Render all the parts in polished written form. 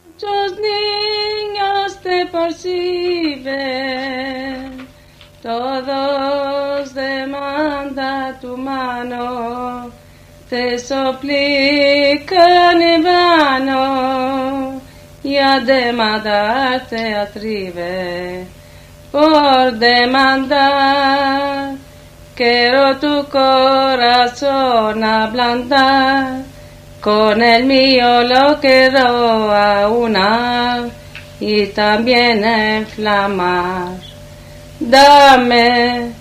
Muchos niños te perciben, todos demandan tu mano, te suplican en vano, y a demandar te atreve por demandar. Quiero tu corazón ablandar, con el mío lo quiero aunar y también inflamar. Dame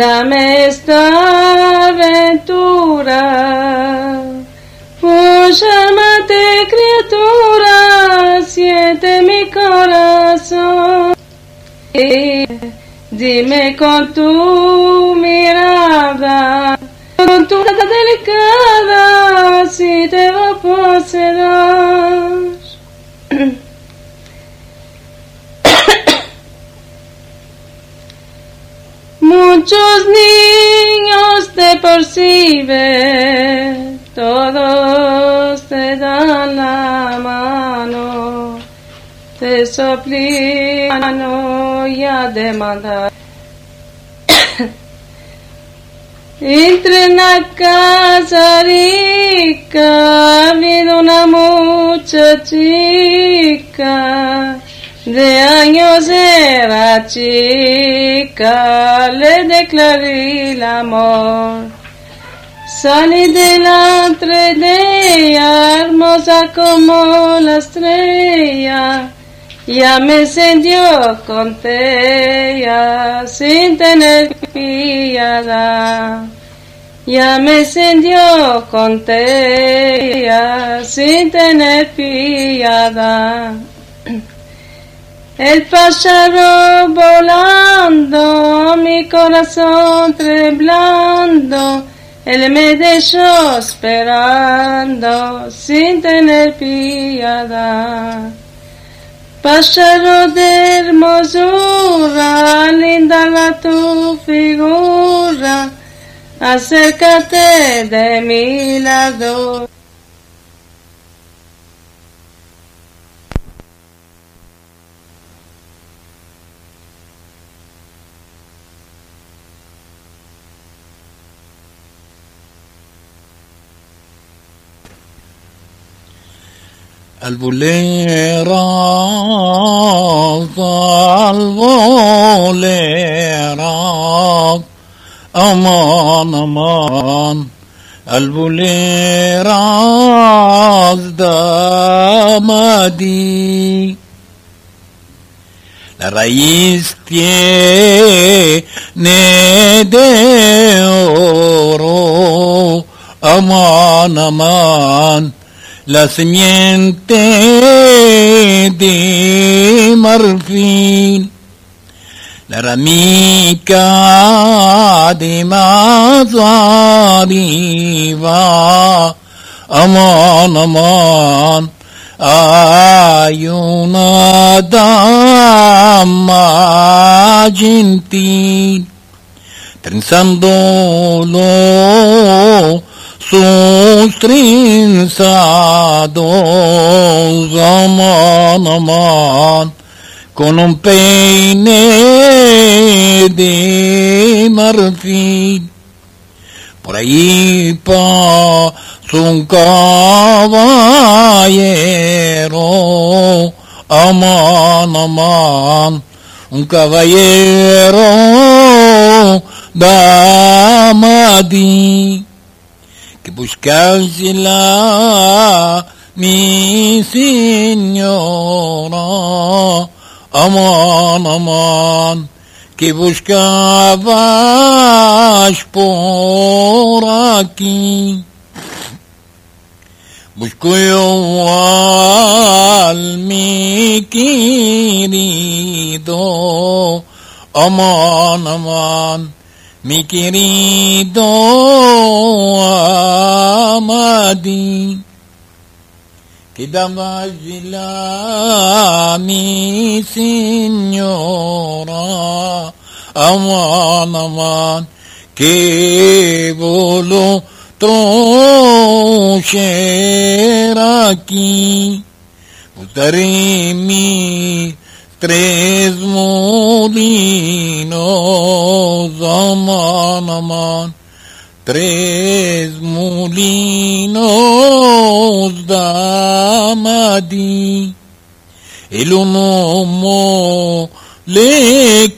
esta aventura, pues llámate criatura, siente mi corazón. Y dime con tu mirada, con tu mirada delicada, si te va a poseer. Muchos niños te perciben, todos te dan la mano, te suplican y a demandar. Entre en la casa rica, ha habido una muchachica, de años era chica, le declaré el amor. Salí delante de ella, hermosa como la estrella, ya me encendió con ella sin tener piedad. Ya me encendió con ella sin tener piedad. El pájaro volando, mi corazón temblando, él me dejó esperando sin tener piedad. Pájaro de hermosura, linda la tu figura, acércate de mi lado. البوليرة أمان أمان البوليرة دامدي la raíz tiene de oro aman aman la simiente de marfil, la ramica de más arriba, aman, aman, hay una dama gentil, trenzándolo sus trenzados, aman, aman, con un peine de marfil. Por ahí pasó un caballero, aman, aman, un caballero damadí, que buscársela mi señora, aman, aman, que buscabas por aquí. Busco yo al mi querido, aman, aman, mi querido Amadi, que daba la mi señora, aman, aman, que voló trocher aquí, Daré mis 3 molinos, aman, aman, 3 molinos damadi, el uno mole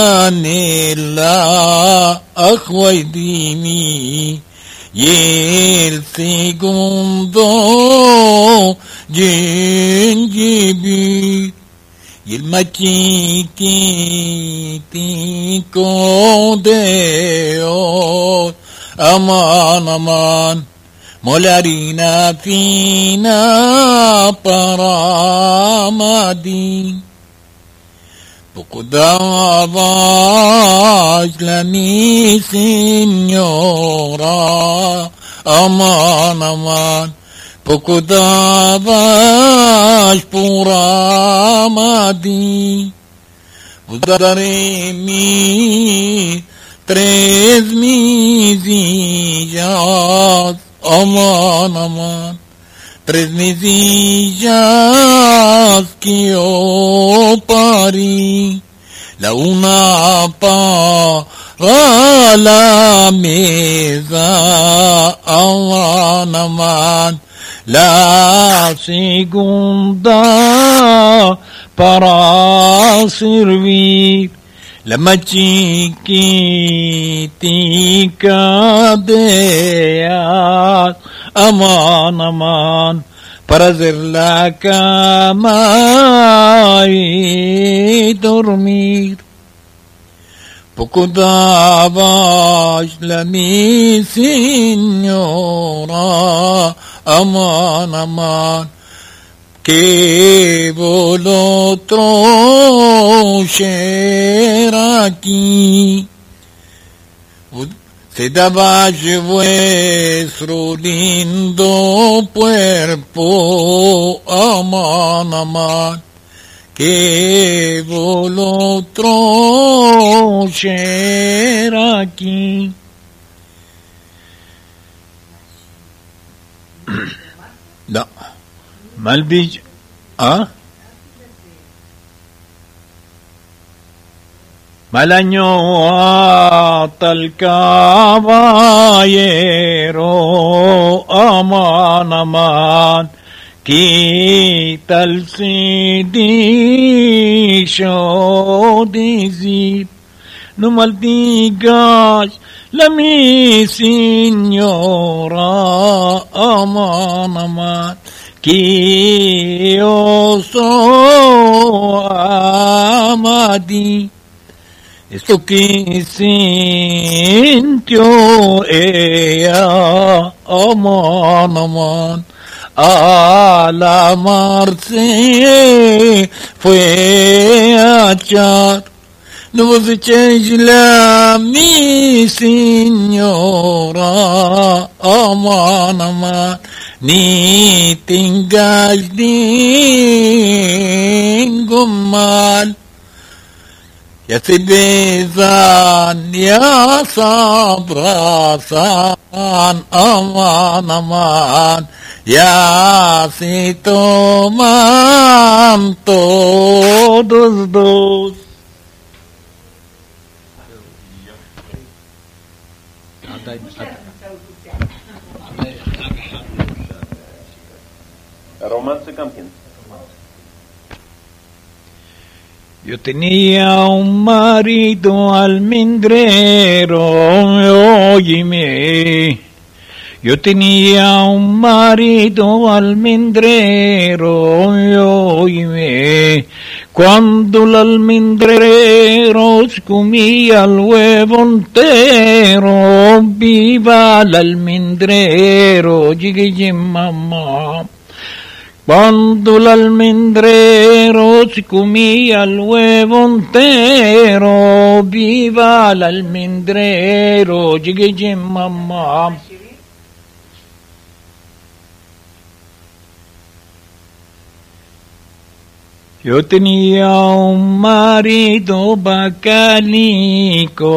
canela, ajuaidini, y el segundo jengibre, y el machiquitico de oro, aman, aman, molarina fina para madin. Poco dabas la mi señora, aman, aman, poco dabas por amadi. Daré mis 3 mesillas, aman, aman, 3 mesillas que yo parí, la una para la mesa, aman, aman, la segunda para servir, la más chiquitica de ellas, aman, aman, para hacer la cama y dormir. Poco dabas la mi señora, aman, aman, que vosotros aquí. Se daba vuestro lindo cuerpo, aman, aman, que vosotros aquí. No. Maldic, ¿ah? Mal año tal caballero, aman, aman, quita el dicho decir, no maldigas la mi señora, aman, aman, que yo soy amadi. Esto que sintió ella, aman, aman, al amarse fue a echar. No vos echéis la mi señora, aman, aman, ni tengáis ningún mal. Ya se besan, ya se abrazan, aman, aman, ya se toman todos dos. Romance Campion. Yo tenía un marido almendrero, óyeme. Yo tenía un marido almendrero, óyeme. Cuando el almendrero se comía el huevo entero, viva el almendrero, llegué mamá. Cuando el almendrero se comía el huevo entero, viva el almendrero, llegué mamá. Yo tenía un marido bacalico,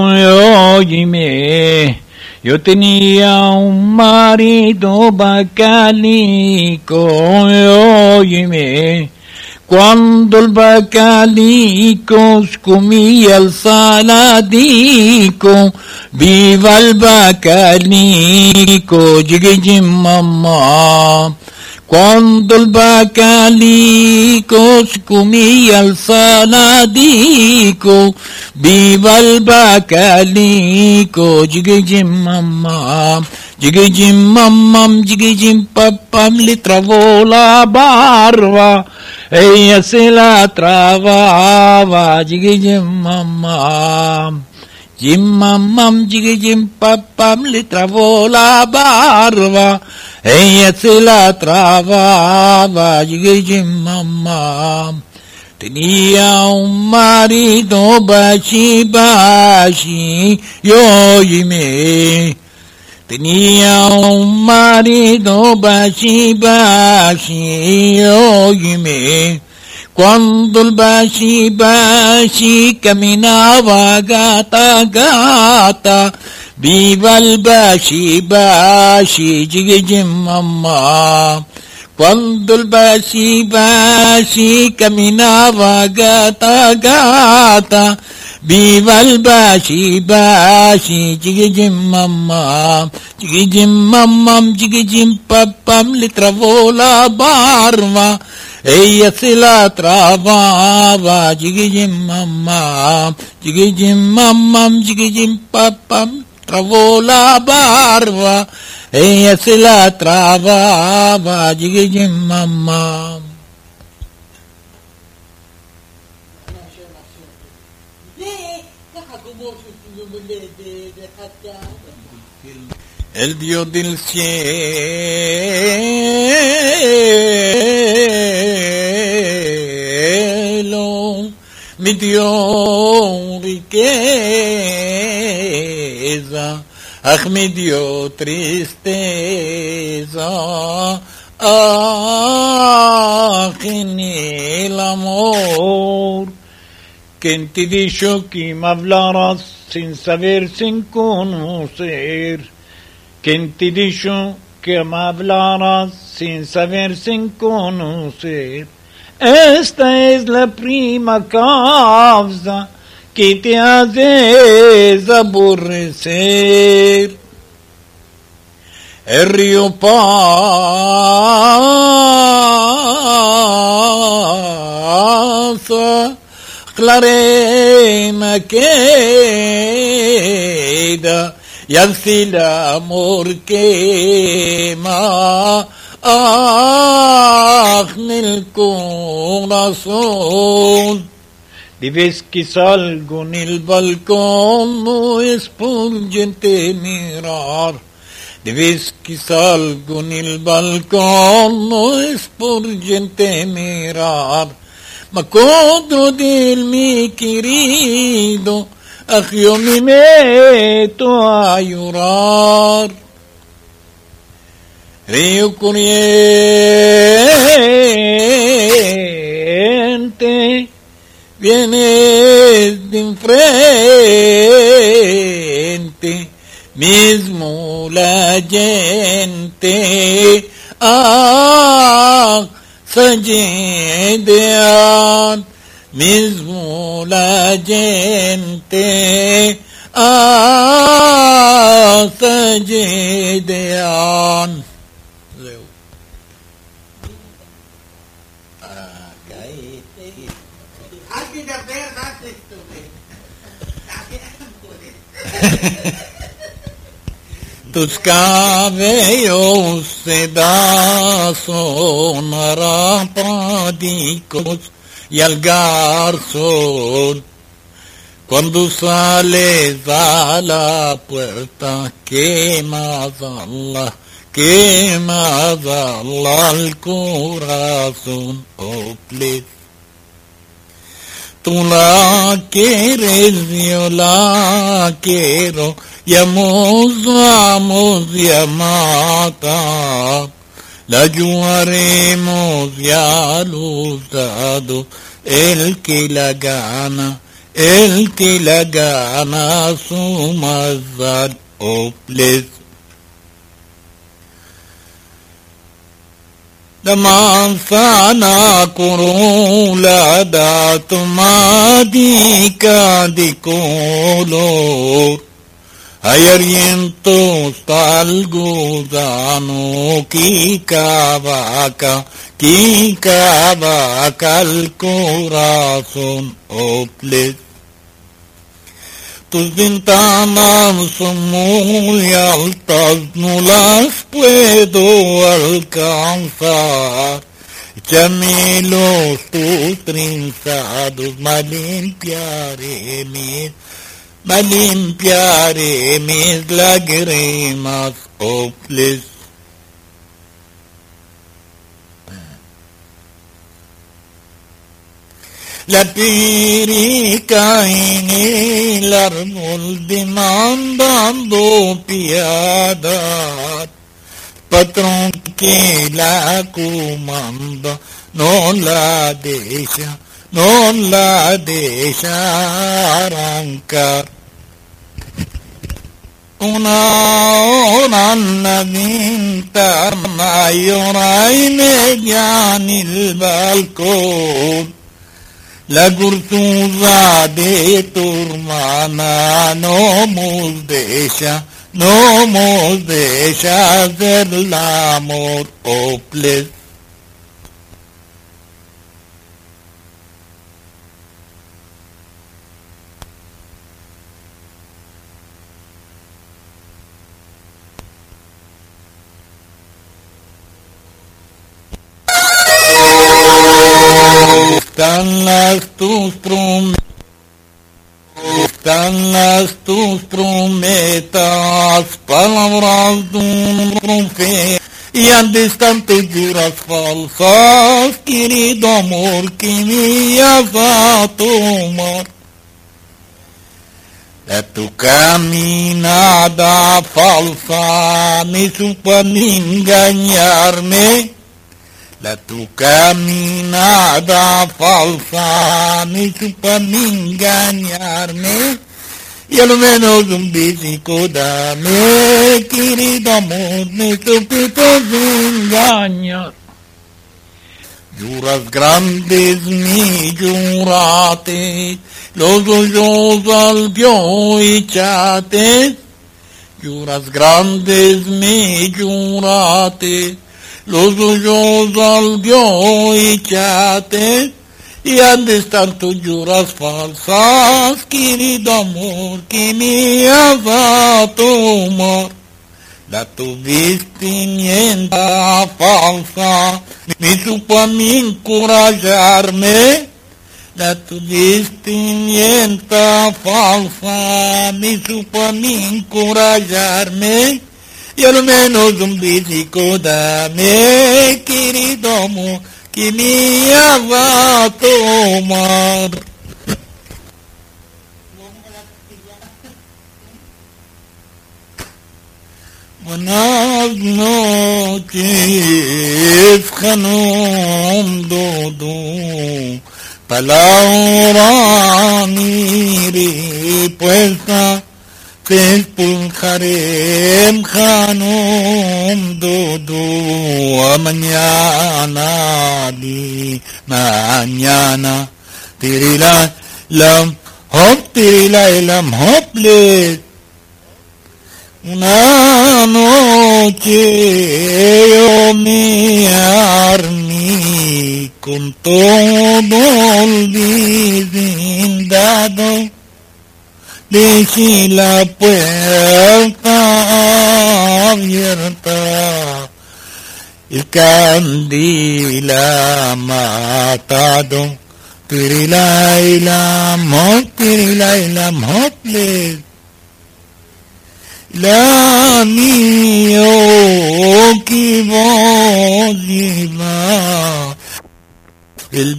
óyeme. Yo tenía un marido bacalico, óyeme. Cuando el bacalico comía el saladico, viva el bacalico, llegué mamá. Cuando el bacalico comía el saladico, viva el bacalico, llegué mamá. Llegué mamam, llegué papam, le trabó la barba, ella se la trababa, llegué mamam. Jim mamam, llegué papam, le trabó la barba, ella se la trababa, llegué mamam. Tenía un marido bashi bashi, y óyeme. Tenía un marido bashi bashi, óyeme. Cuando el bashi bashi caminaba gata gata, viva el bashi bashi, llegué mamá. Cuando el bashi bashi caminaba gata gata, viva el bashi bashi, llegué mamá. Llegué mamam, llegué papam, le trabó la barba, ella se la trababa, llegué mamá. Llegué mamam, llegué papam, trabó la barba, ella se la trababa, llegué mamá. El Dios del cielo me dio riqueza, me dio tristeza, en el amor. ¿Quién te dijo que me hablaras sin saber, sin conocer? ¿Quién te dijo que me hablaras sin saber, sin conocer? Esta es la prima causa que te hace aborrecer. El río pasa, la arena queda, y así el amor quema en el corazón. De vez que salgo en el balcón no es pungente mirar. De vez que salgo en el balcón no es pungente mirar. Me acuerdo de él, mi querido, yo me meto a llorar. Río corriente, vienes de enfrente, mismo la gente, se llenan, mismo la gente, se llenan. Tus cabellos sedazos son rapádicos y al garzón cuando sales a la puerta quemas al corazón, oh please. Tú la quieres, yo la quiero, y vamos a matar. La ayudaremos ya a los dados, el que la gana su mazal, oh please. la manzana corola da tomática de color. Hay arientos tal gusano, Kikabaca al corazón, oples. Tus ventanas son muy altas, no las puedo alcanzar. Chamelos tus trenzados, me limpiaré mis lágrimas, oples. La pirica en el árbol demandando piedad, patrón que la comanda no la deja arrancar. Una ventana y hora y media en el balcón. La cursuda de tu hermana no nos deja hacer el amor, oples. Están tus promesas, palabras de un profeta, y antes están tus juras falsas, querido amor, que me vas a tomar. La tu caminada falsa me supo engañarme. La tu caminada falsa me supo engañarme. Y a lo menos un besico dame, querido amor, me supiste engañar. Juras grandes me juraste, los ojos al vio echaste. Juras grandes me juraste, los ojos al vio echaste. Y antes están tus juras falsas, querido amor, que me vas a tomar. La tu vestimenta falsa me supo a mí encorajarme. La tu vestimenta falsa me supo a mí encorajarme. Y al menos un besico dame, querido amor, que me va a tomar. Buenas noches, Hanom Dodo, palabra mi respuesta, te expulsaré, Hanom Dodo, a mañana, mañana, tirila, lam, hop, tirila, lam, hoplet. Una noche yo me armé con todo olvidado, dejé la puerta abierta, el candil ha matado, pirila y la moplet. La mío que vos lleva, el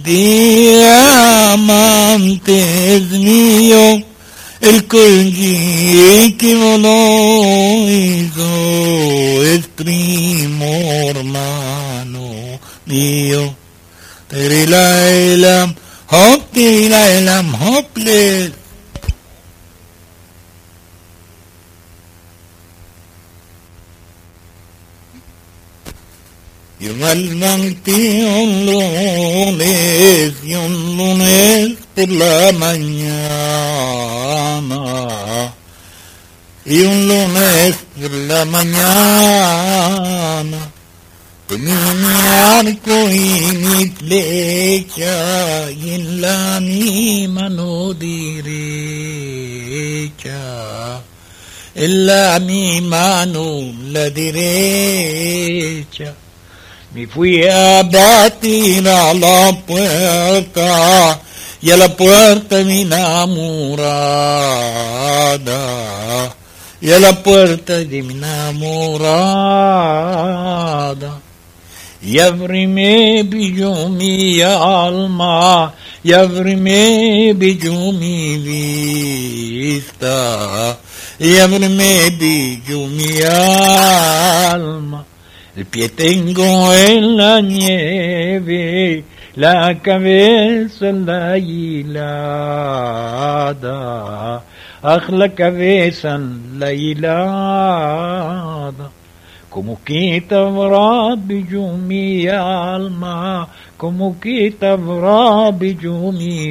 diamante es mío, el collar que vos lo hizo es primo hermano mío. Tirila elam hoplet. Igualmente un lunes por la mañana, y un lunes por la mañana, con mi arco y mi flecha, y en la mi mano derecha, en la mi mano la derecha, me fui a batir a la puerta, y a la puerta mi enamorada, y a la puerta de mi enamorada. Y abrime brilló mi alma, y abrime brilló mi vista, y abrime brilló mi alma. El pie tengo en la nieve, la cabeza en la hilada, la cabeza en la hilada. Como que te habrá brilló mi alma, como que te habrá brilló mi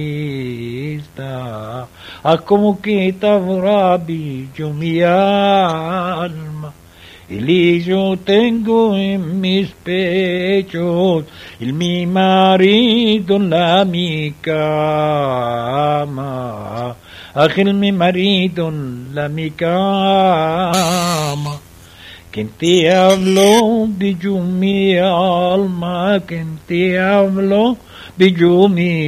vista, como que te habrá brilló mi alma. Y yo tengo en mis pechos, y mi marido en la mi cama, mi marido en la mi cama. Quien te habló, brilló mi alma, quien te habló, brilló mi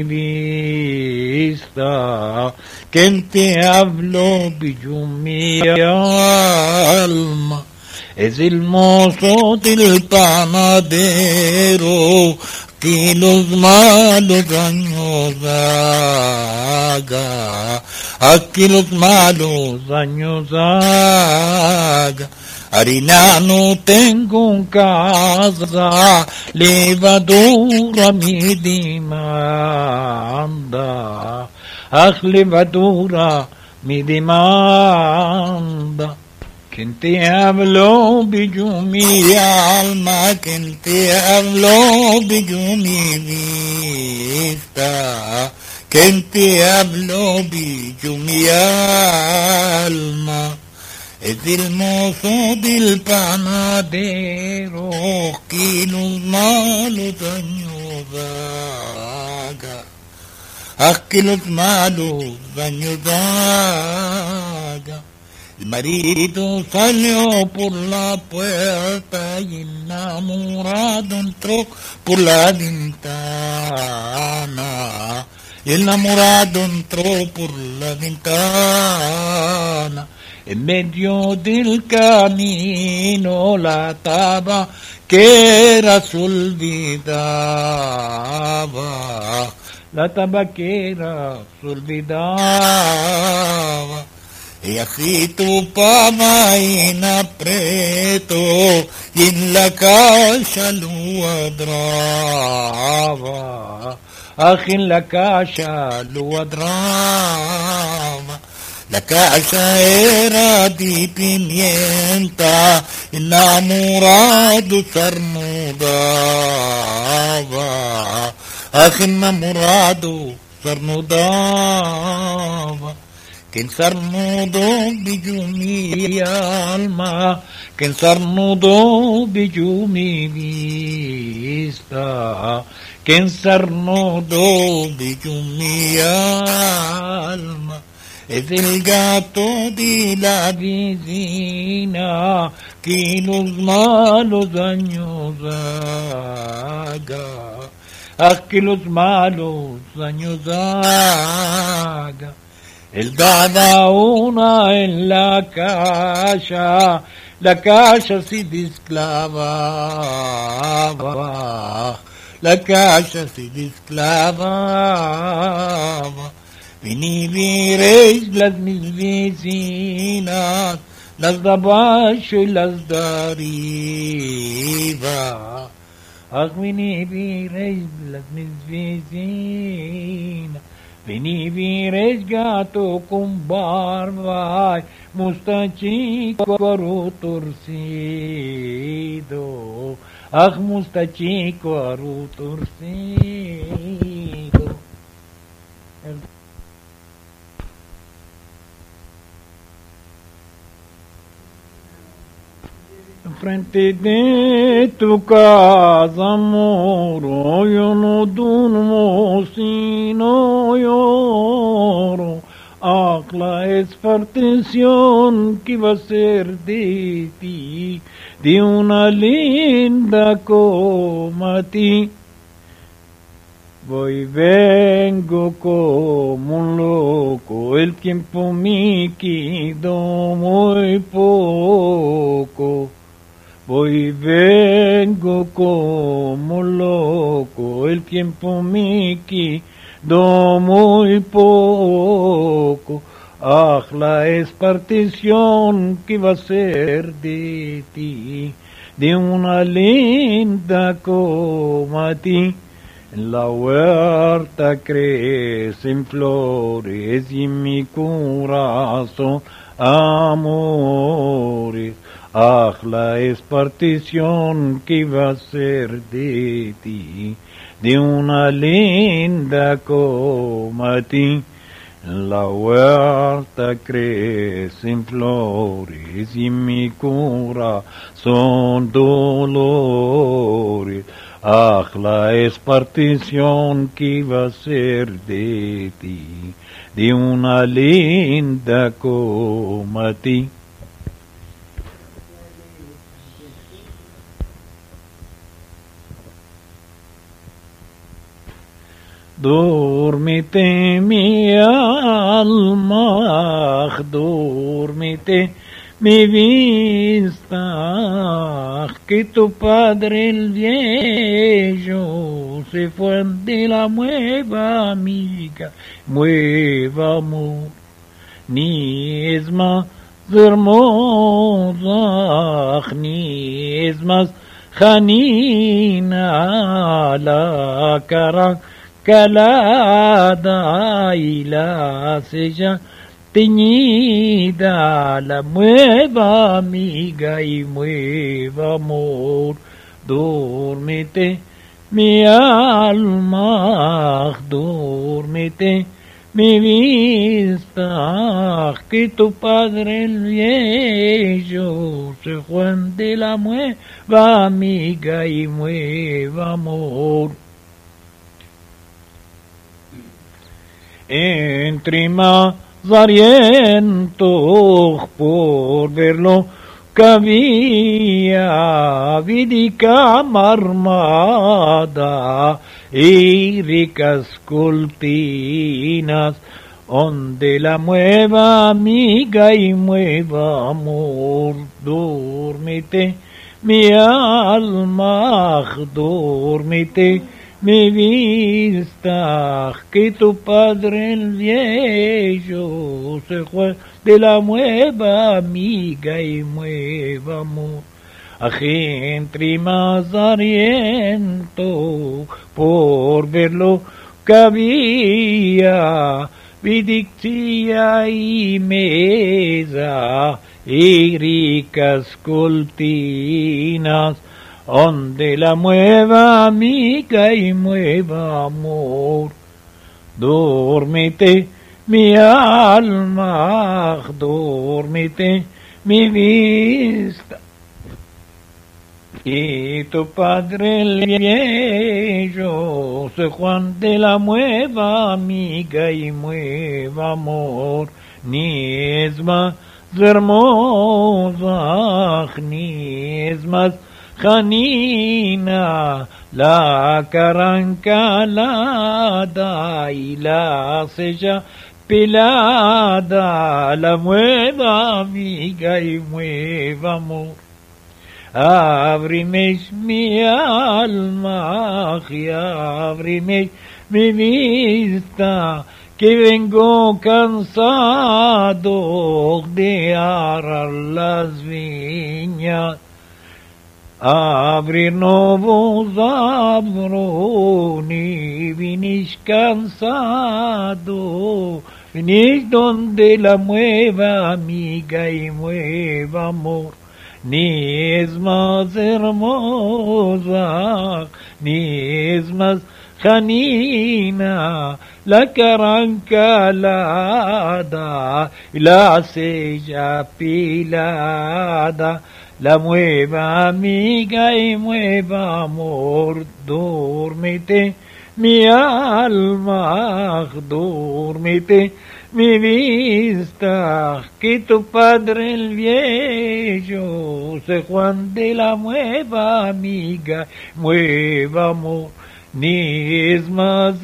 vista, quien te habló, brilló mi alma. Es el mozo del panadero que los malos años haga, que los malos años haga. Harina no tengo en casa, levadura mi demanda, levadura mi demanda. Quien te habló, brilló mi alma, quien te habló, brilló mi vista, quien te habló, brilló mi alma. Es el mozo del panadero que los malos años haga, que los malos años haga. El marido salió por la puerta y enamorado entró por la ventana. Y enamorado entró por la ventana. En medio del camino la tabaquera se olvidaba. La tabaquera se olvidaba. Y así tu pama en aprieto y en la calle lo adraba. En la calle lo adraba. La casa era de pimienta, enamorado se arnudaba. Enamorado se arnudaba. Quien sarnudó brilló mi alma, quien sarnudó brilló mi vista, quien sarnudó brilló mi alma. Es el gato de la vecina que los malos años haga, que los malos años haga. Él daba una en la casa se desclavaba, la casa se desclavaba. Vení veréis las mis vecinas, las de abajo y las de arriba. Vení veréis las mis vecinas. Vení veréis gato con barba, mostachico torcido. mustachico aru torcido. Frente de tu casa moro, yo no durmo si no lloro. La espartición que va a ser de ti, de una linda como a ti. Voy vengo como un loco, el tiempo me quedó muy poco. Voy vengo como loco, el tiempo me quedó muy poco. La espartición que va a ser de ti, de una linda como a ti. En la huerta crecen flores y en mi corazón amores. La espartición que va a ser de ti, de una linda como a ti. En la huerta crecen flores y en mi corazón dolores. La espartición que va a ser de ti, de una linda como a ti. Dórmete mi alma, dórmete mi vista, que tu padre el viejo se fue de la nueva amiga, nueva amor, ni es más hermosa, ni es más janina la cara calada y la sella teñida, la nueva amiga y nuevo amor. Dórmete mi alma, dórmete mi vista, que tu padre el viejo se fue de la nueva amiga y nuevo amor. Entre más arientos por verlo que había vidica marmada y ricas cortinas, donde la nueva amiga y nuevo amor. Dórmete mi alma, dórmete mi vista, que tu padre el viejo se fue de la nueva amiga y nuevo amor. Entre más ariento por verlo que había vidictia y mesa y ricas cortinas, donde la nueva amiga y nuevo amor. Dórmete mi alma, dórmete mi vista, y tu padre el viejo se Juan de la nueva amiga y nuevo amor, ni es más hermosa, ni es más janina la carancalada y la sella pelada, la nueva amiga y nuevo amor. Ábreme mi alma, ábreme mi vista, que vengo cansado de arar las viñas. Abrir nuevos abrones, vinís cansado, vinís donde la nueva amiga y nuevo amor. ni es más hermosa, ni es más janina, la carancalada y la sella pilada, la nueva amiga y nueva amor, dórmete mi alma, dórmete mi vista, que tu padre el viejo, San Juan de la nueva amiga, nueva amor, ni es más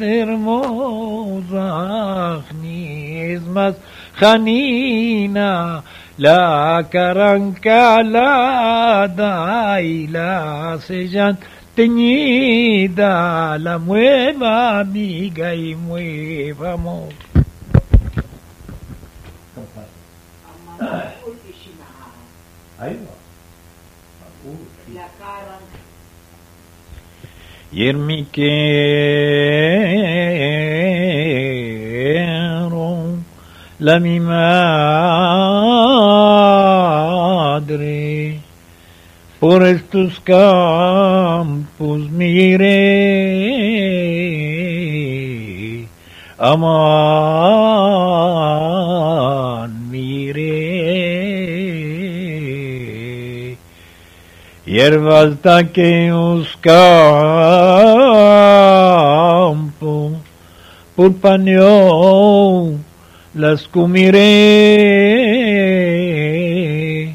hermosa, ni es más janina, la carancalada y la sellan teñida, la nueva amiga y nueva amor. Y en mi quiero la mi madre, por estos campos miré, aman miré, hierbas taqueos campo, por paño las comiré,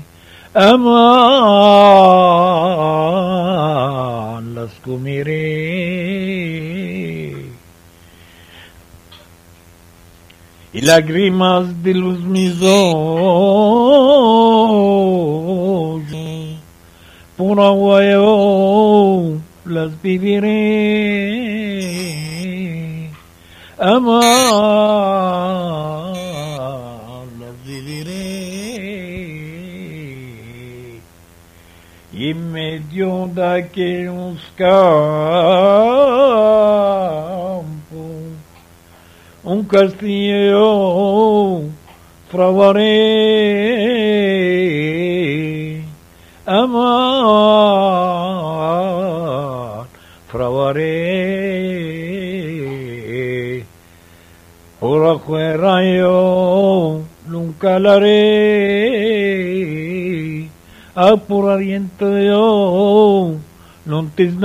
aman las comiré, y lágrimas de los mis ojos, por agua yo las viviré, amar las viviré, y en medio de aquellos campos un castillo fraguaré, amar fraguaré, por afuera yo nunca la haré, por aliento yo no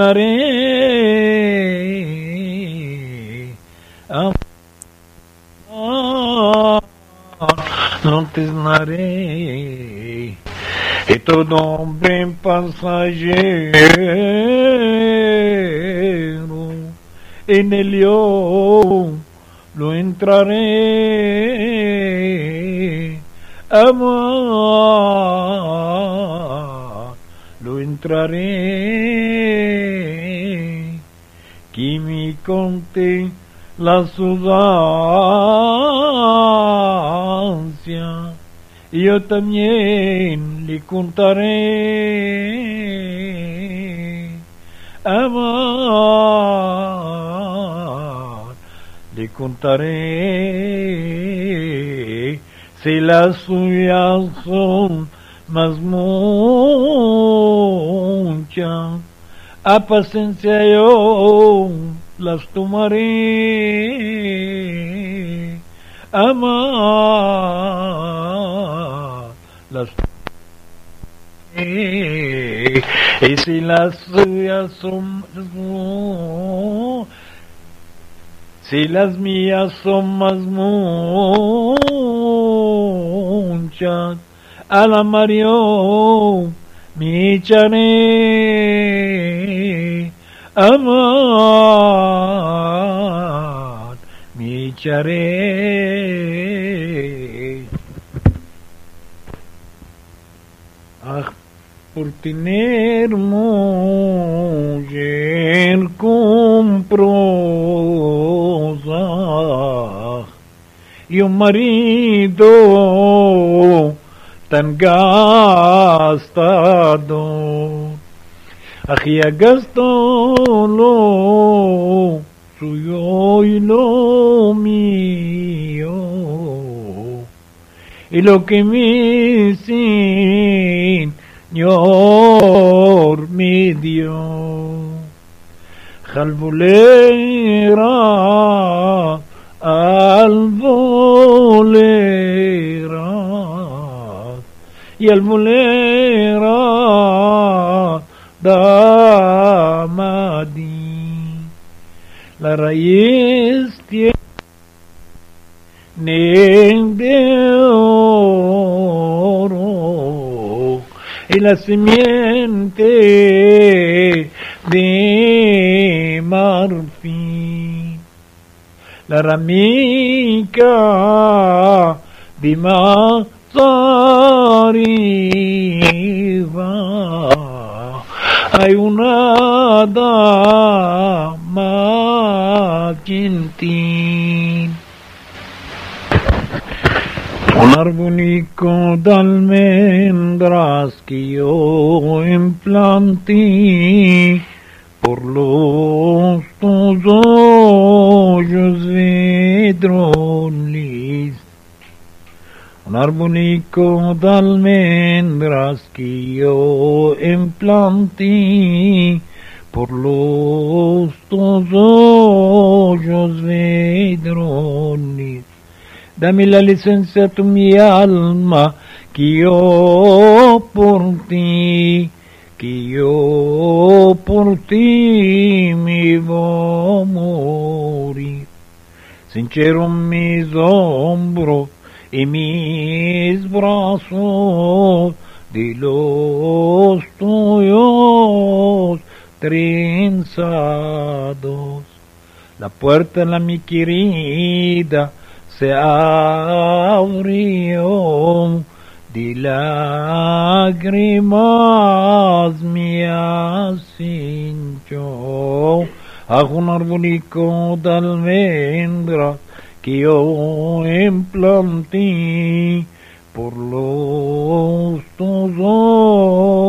tiznaré, no tiznaré. Y todo hombre pasajero, en el yo lo entraré, amar, lo entraré, que me conté la sustancia, y yo también le contaré, amar, le contaré, si las suyas son más muchas, a paciencia yo las tomaré, amar las tomaré, y si las suyas son si las mías son más muchas, a la Mario me echaré, amar me echaré. Ah, por tener mujer comprosa y un marido tan gastado, aquí gastó lo suyo y lo mío, y lo que me sin Señor mi Dios. Jalvolera, alvolera, y alvolera damadi. La raíz tiene de oro y la simiente de marfil, la ramica de mazariva, hay una dama gentil. Un arbolico de almendras que yo implanté por los dos hoyos vidrolis. Un arbolico de almendras que yo implanté por los dos hoyos vidrolis. Dame la licencia tu mi alma, que yo por ti me voy a morir. Se hincharon mis hombros y mis brazos de los tuyos trenzados. La puerta la mi querida se abrió, de lágrimas me hinchó. Hago un arbolico de almendras que yo implanté por los dos